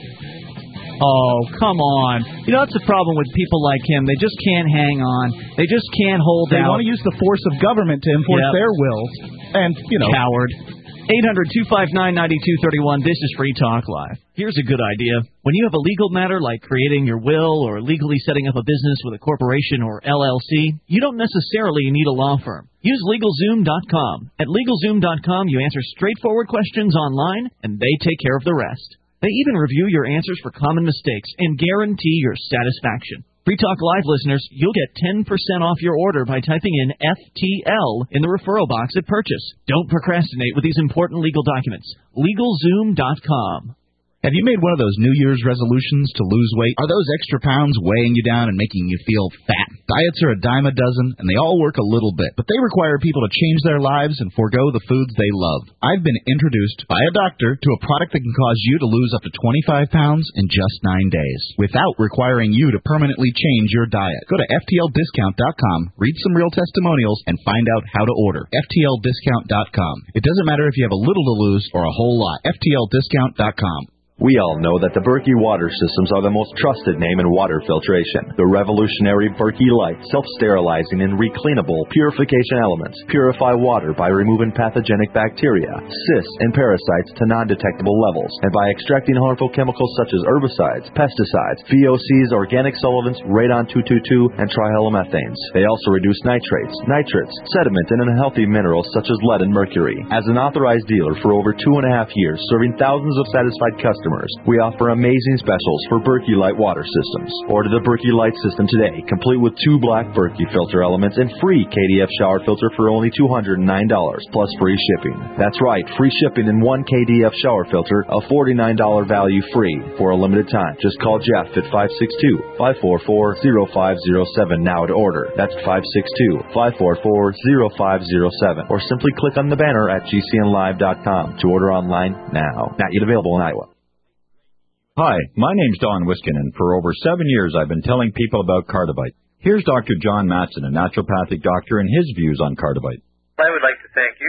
Oh, come on. You know, that's the problem with people like him. They just can't hang on. They just can't hold They out. want to use the force of government to enforce Yep. their wills. And, you know. Coward. eight hundred two five nine nine two three one. This is Free Talk Live. Here's a good idea. When you have a legal matter like creating your will or legally setting up a business with a corporation or L L C, you don't necessarily need a law firm. Use LegalZoom dot com. At LegalZoom dot com, you answer straightforward questions online, and they take care of the rest. They even review your answers for common mistakes and guarantee your satisfaction. Free Talk Live listeners, you'll get ten percent off your order by typing in F T L in the referral box at purchase. Don't procrastinate with these important legal documents. LegalZoom dot com. Have you made one of those New Year's resolutions to lose weight? Are those extra pounds weighing you down and making you feel fat? Diets are a dime a dozen, and they all work a little bit, but they require people to change their lives and forego the foods they love. I've been introduced by a doctor to a product that can cause you to lose up to twenty-five pounds in just nine days, without requiring you to permanently change your diet. Go to F T L discount dot com, read some real testimonials, and find out how to order. F T L discount dot com. It doesn't matter if you have a little to lose or a whole lot. F T L discount dot com. We all know that the Berkey water systems are the most trusted name in water filtration. The revolutionary Berkey Light self-sterilizing and recleanable purification elements purify water by removing pathogenic bacteria, cysts, and parasites to non-detectable levels, and by extracting harmful chemicals such as herbicides, pesticides, V O Cs, organic solvents, radon two twenty-two, and trihalomethanes. They also reduce nitrates, nitrates, sediment, and unhealthy minerals such as lead and mercury. As an authorized dealer for over two and a half years, serving thousands of satisfied customers, we offer amazing specials for Berkey Light water systems. Order the Berkey Light system today, complete with two black Berkey filter elements and free K D F shower filter for only two hundred nine dollars, plus free shipping. That's right, free shipping and one K D F shower filter, a forty-nine dollars value free for a limited time. Just call Jeff at five six two, five four four, zero five zero seven now to order. That's five six two, five four four, zero five zero seven. Or simply click on the banner at G C N live dot com to order online now. Not yet available in Iowa. Hi, my name's Don Wiskinen. For over seven years, I've been telling people about Cardivite. Here's Doctor John Matson, a naturopathic doctor, and his views on Cardivite. I would like to thank you,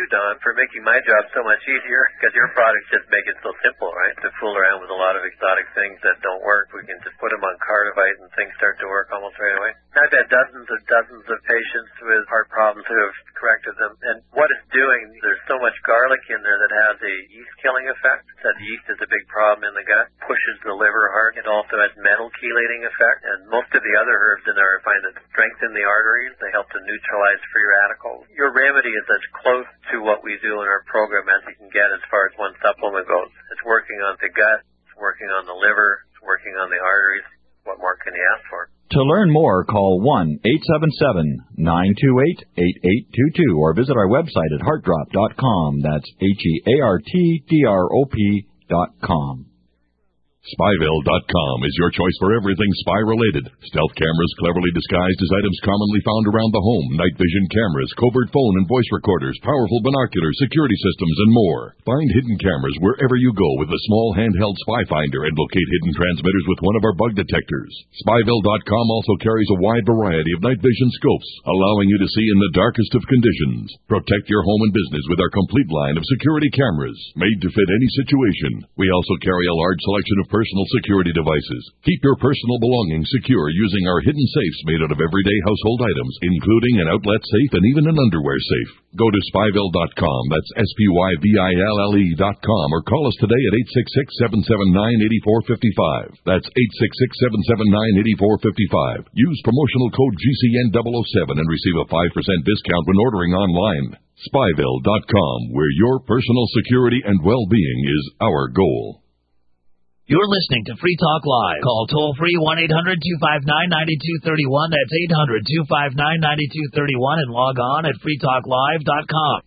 Don, for making my job so much easier, because your products just make it so simple, right? To fool around with a lot of exotic things that don't work, we can just put them on Cardivite and things start to work almost right away. I've had dozens and dozens of patients with heart problems who have corrected them, and what it's doing, there's so much garlic in there that has a yeast-killing effect. That yeast is a big problem in the gut, pushes the liver hard. It also has metal chelating effect, and most of the other herbs in there I find that strengthen the arteries. They help to neutralize free radicals. Your remedy is as close to what we do in our program as you can get as far as one supplement goes. It's working on the gut, it's working on the liver, it's working on the arteries. What more can you ask for? To learn more, call one eight seven seven, nine two eight, eight eight two two or visit our website at heart drop dot com. That's H E A R T D R O P dot com. Spyville dot com is your choice for everything spy-related. Stealth cameras cleverly disguised as items commonly found around the home, night vision cameras, covert phone and voice recorders, powerful binoculars, security systems, and more. Find hidden cameras wherever you go with the small handheld Spy Finder and locate hidden transmitters with one of our bug detectors. Spyville dot com also carries a wide variety of night vision scopes, allowing you to see in the darkest of conditions. Protect your home and business with our complete line of security cameras, made to fit any situation. We also carry a large selection of personal security devices. Keep your personal belongings secure using our hidden safes made out of everyday household items, including an outlet safe and even an underwear safe. Go to Spyville dot com, that's S P Y V I L L E dot com, or call us today at eight six six, seven seven nine, eight four five five. That's eight six six, seven seven nine, eight four five five. Use promotional code G C N double oh seven and receive a five percent discount when ordering online. Spyville dot com, where your personal security and well-being is our goal. You're listening to Free Talk Live. Call toll-free one eight hundred, two five nine, nine two three one. That's eight hundred, two five nine, nine two three one and log on at free talk live dot com.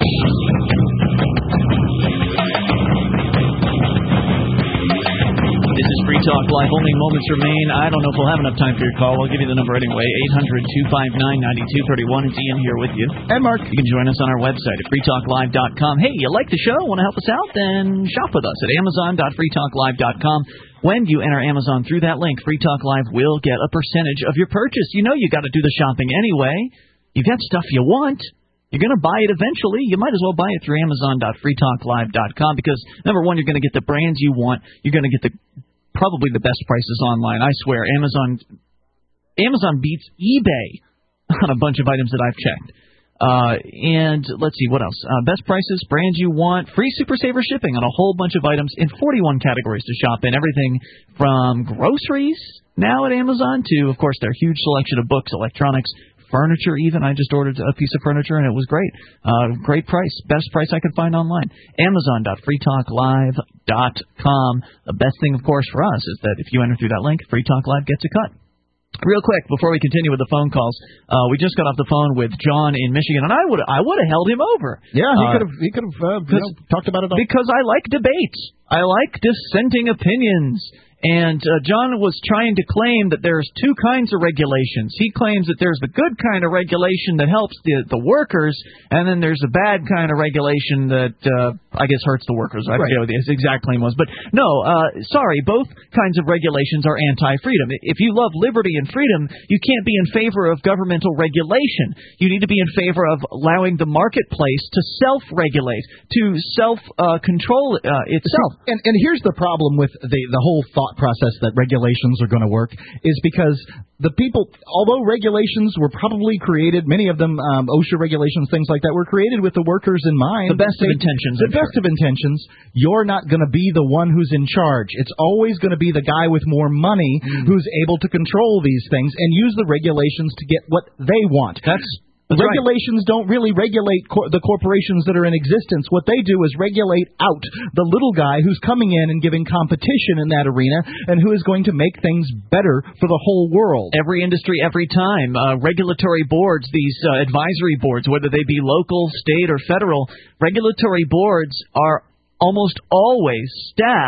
This is Free Talk Live. Only moments remain. I don't know if we'll have enough time for your call. We'll give you the number anyway. eight hundred, two five nine, nine two three one. It's Ian here with you. And Mark. You can join us on our website at free talk live dot com. Hey, you like the show? Want to help us out? Then shop with us at amazon dot free talk live dot com. When you enter Amazon through that link, Free Talk Live will get a percentage of your purchase. You know you got to do the shopping anyway. You got stuff you want. You're going to buy it eventually. You might as well buy it through amazon dot free talk live dot com because, number one, you're going to get the brands you want. You're going to get the probably the best prices online. I swear, Amazon Amazon beats eBay on a bunch of items that I've checked. Uh, and let's see, what else? Uh, best prices, brands you want, free Super Saver shipping on a whole bunch of items in forty-one categories to shop in. Everything from groceries now at Amazon to, of course, their huge selection of books, electronics, furniture even. I just ordered a piece of furniture, and it was great. Uh, great price. Best price I could find online. amazon dot free talk live dot com. The best thing, of course, for us is that if you enter through that link, Free Talk Live gets a cut. Real quick, before we continue with the phone calls, uh, we just got off the phone with John in Michigan, and I would I would have held him over. Yeah, he uh, could have he could have uh, you know, talked about it all. Because I like debates. I like dissenting opinions. And uh, John was trying to claim that there's two kinds of regulations. He claims that there's the good kind of regulation that helps the the workers, and then there's the bad kind of regulation that uh, I guess hurts the workers. I forget what his exact claim was. But no, uh, sorry, both kinds of regulations are anti-freedom. If you love liberty and freedom, you can't be in favor of governmental regulation. You need to be in favor of allowing the marketplace to self-regulate, to self-control uh, uh, itself. And, and here's the problem with the, the whole thought process that regulations are going to work is because the people, although regulations were probably created, many of them, um, OSHA regulations, things like that, were created with the workers in mind. The best of intentions. The best of intentions. You're not going to be the one who's in charge. It's always going to be the guy with more money mm. who's able to control these things and use the regulations to get what they want. That's That's regulations right. don't really regulate cor- the corporations that are in existence. What they do is regulate out the little guy who's coming in and giving competition in that arena and who is going to make things better for the whole world. Every industry, every time. Uh, regulatory boards, these uh, advisory boards, whether they be local, state, or federal, regulatory boards are almost always staffed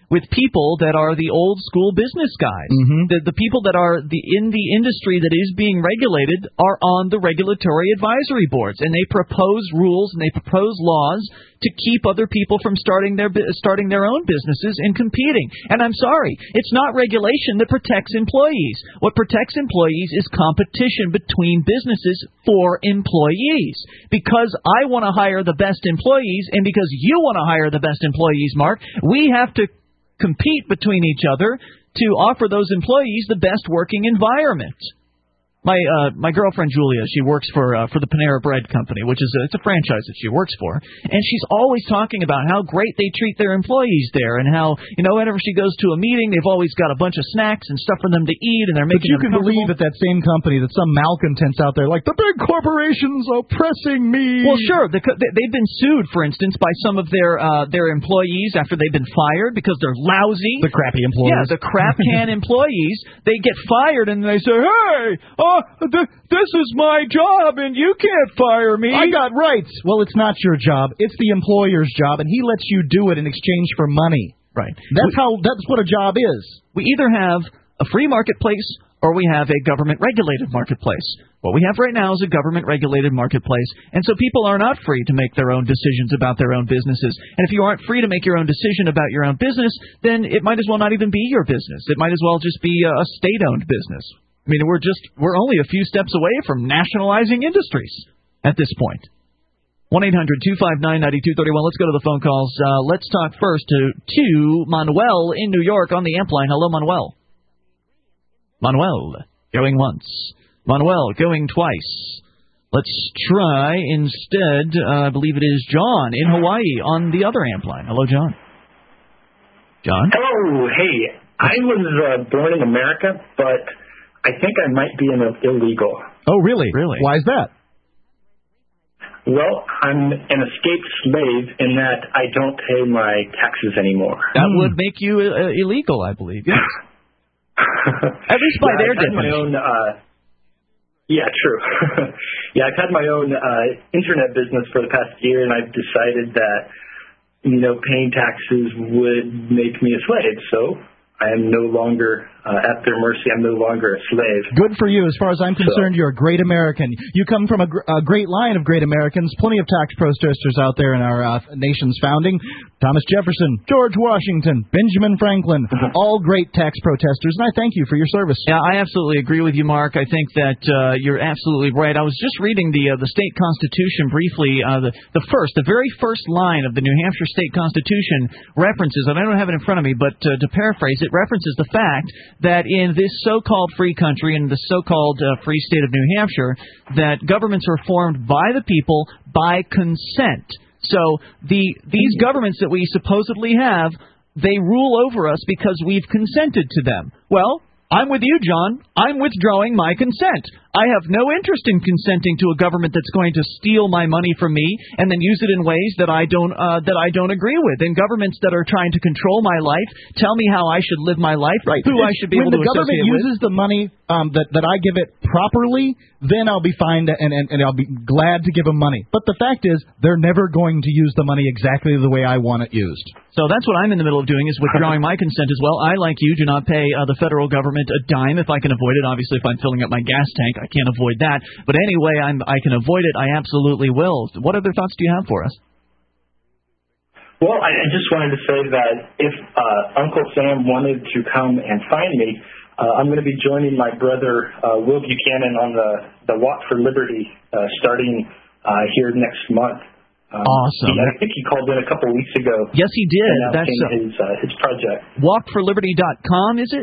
with people that are the old school business guys. Mm-hmm. The, the people that are the in the industry that is being regulated are on the regulatory advisory boards, and they propose rules and they propose laws to keep other people from starting their starting their own businesses and competing. And I'm sorry, it's not regulation that protects employees. What protects employees is competition between businesses for employees. Because I want to hire the best employees, and because you want to hire the best employees, Mark, we have to compete between each other to offer those employees the best working environment. My uh, my girlfriend Julia, she works for uh, for the Panera Bread Company, which is a, it's a franchise that she works for, and she's always talking about how great they treat their employees there, and how, you know, whenever she goes to a meeting, they've always got a bunch of snacks and stuff for them to eat, and they're But making you them can believe at that same company that some malcontents out there, like the big corporations oppressing me. Well, sure, they, they've been sued, for instance, by some of their uh, their employees after they've been fired because they're lousy. The crappy employees. Yeah, the crap can employees. They get fired and they say, "Hey, uh, th- this is my job and you can't fire me. I got rights." Well, it's not your job. It's the employer's job, and he lets you do it in exchange for money. Right. That's how. That's what a job is. We either have a free marketplace or we have a government-regulated marketplace. What we have right now is a government-regulated marketplace, and so people are not free to make their own decisions about their own businesses. And if you aren't free to make your own decision about your own business, then it might as well not even be your business. It might as well just be a state-owned business. I mean, we're just we're only a few steps away from nationalizing industries at this point. one eight hundred two five nine nine two three one. Let's go to the phone calls. Uh, let's talk first to, to Manuel in New York on the amp line. Hello, Manuel. Manuel, going once. Manuel, going twice. Let's try instead, uh, I believe it is John in Hawaii on the other amp line. Hello, John. John? Hello. Hey, I was uh, born in America, but I think I might be an illegal. Oh, really? Really? Why is that? Well, I'm an escaped slave in that I don't pay my taxes anymore. That would make you uh, illegal, I believe. Yes. At least by yeah, their I've had definition. my own, uh, yeah, true. yeah, I've had my own uh, internet business for the past year, and I've decided that, you know, paying taxes would make me a slave. So I am no longer uh, at their mercy. I'm no longer a slave. Good for you. As far as I'm concerned, so, you're a great American. You come from a, gr- a great line of great Americans. Plenty of tax protesters out there in our uh, nation's founding. Thomas Jefferson, George Washington, Benjamin Franklin, all great tax protesters, and I thank you for your service. Yeah, I absolutely agree with you, Mark. I think that uh, you're absolutely right. I was just reading the uh, the state constitution briefly. Uh, the, the first, the very first line of the New Hampshire state constitution references, and I don't have it in front of me, but uh, to paraphrase, it references the fact that in this so-called free country, in the so-called uh, free state of New Hampshire, that governments are formed by the people by consent. So the these governments that we supposedly have, they rule over us because we've consented to them. Well, I'm with you, John. I'm withdrawing my consent. I have no interest in consenting to a government that's going to steal my money from me and then use it in ways that I don't uh, that I don't agree with. And governments that are trying to control my life, tell me how I should live my life, right. who I should be when able to associate with. When the government uses the money um, that that I give it properly, then I'll be fine to, and, and and I'll be glad to give them money. But the fact is, they're never going to use the money exactly the way I want it used. So that's what I'm in the middle of doing, is withdrawing my consent as well. I, like you, do not pay uh, the federal government a dime if I can avoid it. Obviously, if I'm filling up my gas tank, I can't avoid that. But anyway, I'm, I can avoid it. I absolutely will. What other thoughts do you have for us? Well, I, I just wanted to say that if uh, Uncle Sam wanted to come and find me, uh, I'm going to be joining my brother uh, Will Buchanan on the, the Walk for Liberty uh, starting uh, here next month. Um, awesome. He, I think he called in a couple of weeks ago. Yes, he did. That's uh, his uh, his project. walk for liberty dot com, is it?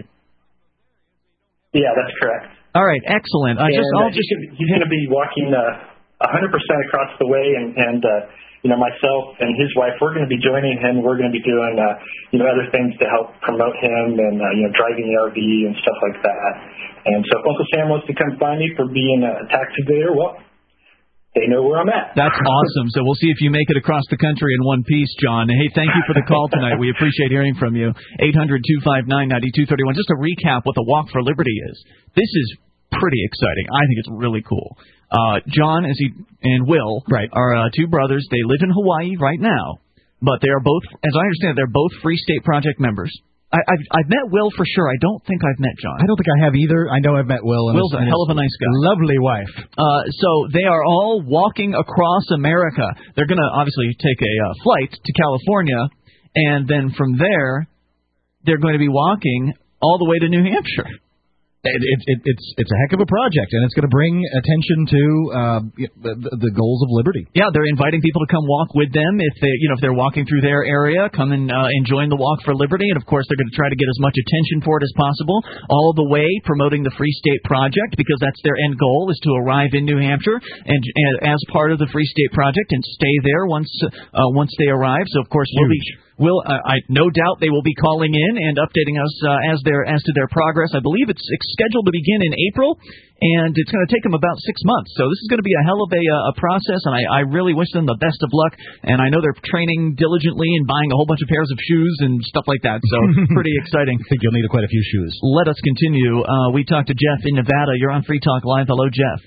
Yeah, that's correct. All right, excellent. I and, just, I'll uh, just... He's, he's going to be walking uh, one hundred percent across the way, and, and uh, you know, myself and his wife, we're going to be joining him. We're going to be doing, uh, you know, other things to help promote him, and uh, you know, driving the R V and stuff like that. And so, if Uncle Sam wants to come find me for being a tax evader, well, they know where I'm at. That's awesome. So we'll see if you make it across the country in one piece, John. Hey, thank you for the call tonight. We appreciate hearing from you. eight hundred two five nine nine two three one. Just to recap what the Walk for Liberty is. This is pretty exciting. I think it's really cool. Uh, John as he, and Will right. are uh, two brothers. They live in Hawaii right now. But they are both, as I understand it, they're both Free State Project members. I, I've, I've met Will for sure. I don't think I've met John. I don't think I have either. I know I've met Will. And Will's his, a hell of a nice guy. Lovely wife. Uh, so they are all walking across America. They're going to obviously take a uh, flight to California, and then from there, they're going to be walking all the way to New Hampshire. It, it, it, it's it's a heck of a project, and it's going to bring attention to uh, the, the goals of liberty. Yeah, they're inviting people to come walk with them if they, you know, if they're walking through their area, come and uh, and join the Walk for Liberty. And of course, they're going to try to get as much attention for it as possible, all the way promoting the Free State Project, because that's their end goal, is to arrive in New Hampshire and, and as part of the Free State Project and stay there once uh, once they arrive. So of course, we'll be. Will uh, I no doubt they will be calling in and updating us uh, as their as to their progress. I believe it's, it's scheduled to begin in April, and it's going to take them about six months. So this is going to be a hell of a, a process, and I, I really wish them the best of luck. And I know they're training diligently and buying a whole bunch of pairs of shoes and stuff like that. So pretty exciting. I think you'll need quite a few shoes. Let us continue. Uh, we talked to Jeff in Nevada. You're on Free Talk Live. Hello, Jeff.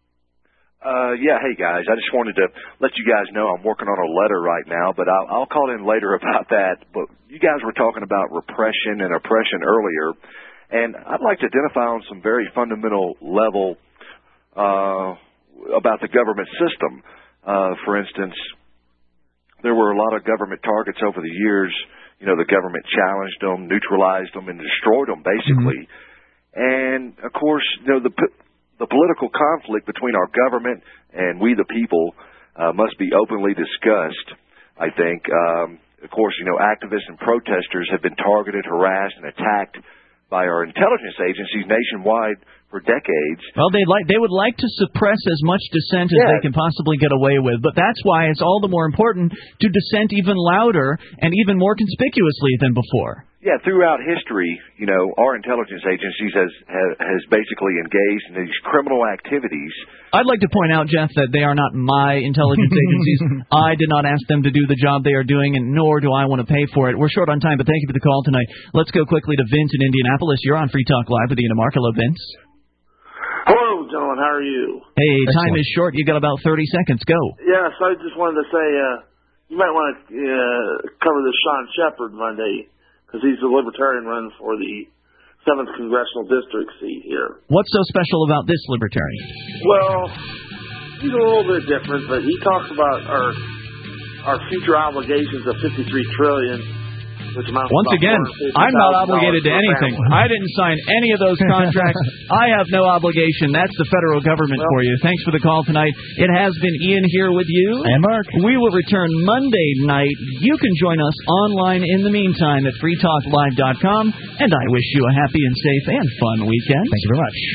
Uh, yeah, hey guys, I just wanted to let you guys know I'm working on a letter right now, but I'll, I'll call in later about that. But you guys were talking about repression and oppression earlier, and I'd like to identify on some very fundamental level uh, about the government system. Uh, for instance, there were a lot of government targets over the years. You know, the government challenged them, neutralized them, and destroyed them, basically. Mm-hmm. And, of course, you know, the The political conflict between our government and we the people uh, must be openly discussed, I think. Um, of course, you know, activists and protesters have been targeted, harassed, and attacked by our intelligence agencies nationwide for decades. Well, they'd like, they would like to suppress as much dissent as yeah. they can possibly get away with, but that's why it's all the more important to dissent even louder and even more conspicuously than before. Yeah, throughout history, you know, our intelligence agencies has has, has basically engaged in these criminal activities. I'd like to point out, Jeff, that they are not my intelligence agencies. I did not ask them to do the job they are doing, and nor do I want to pay for it. We're short on time, but thank you for the call tonight. Let's go quickly to Vince in Indianapolis. You're on Free Talk Live with Ian and Mark. Hello, Vince. Hello, gentlemen. How are you? Hey, Excellent. Time is short. You got about thirty seconds. Go. Yes, I just wanted to say uh, you might want to uh, cover this Sean Shepard Monday, because he's the Libertarian running for the seventh Congressional District seat here. What's so special about this Libertarian? Well, he's a little bit different, but he talks about our our future obligations of fifty-three trillion dollars. Which amounts Once to again, I'm not obligated to anything. I didn't sign any of those contracts. I have no obligation. That's the federal government well, for you. Thanks for the call tonight. It has been Ian here with you. And Mark. We will return Monday night. You can join us online in the meantime at free talk live dot com. And I wish you a happy and safe and fun weekend. Thank you very much.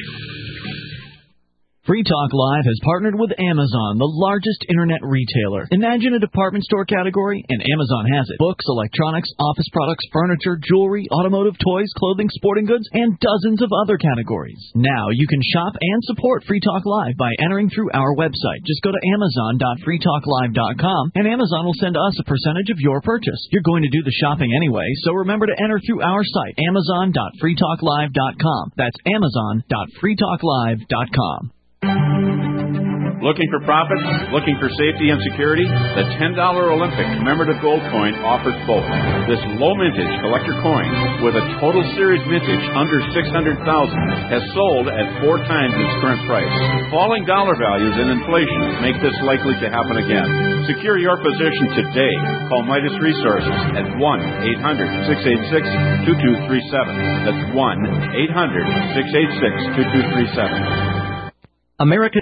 Free Talk Live has partnered with Amazon, the largest internet retailer. Imagine a department store category, and Amazon has it. Books, electronics, office products, furniture, jewelry, automotive, toys, clothing, sporting goods, and dozens of other categories. Now you can shop and support Free Talk Live by entering through our website. Just go to amazon dot free talk live dot com, and Amazon will send us a percentage of your purchase. You're going to do the shopping anyway, so remember to enter through our site, amazon dot free talk live dot com. That's amazon dot free talk live dot com. Looking for profits? Looking for safety and security? The ten dollar Olympic commemorative gold coin offers both. This low mintage collector coin, with a total series mintage under six hundred thousand dollars, has sold at four times its current price. Falling dollar values and inflation make this likely to happen again. Secure your position today. Call Midas Resources at one eight hundred six eight six two two three seven. That's one eight hundred six eight six two two three seven. America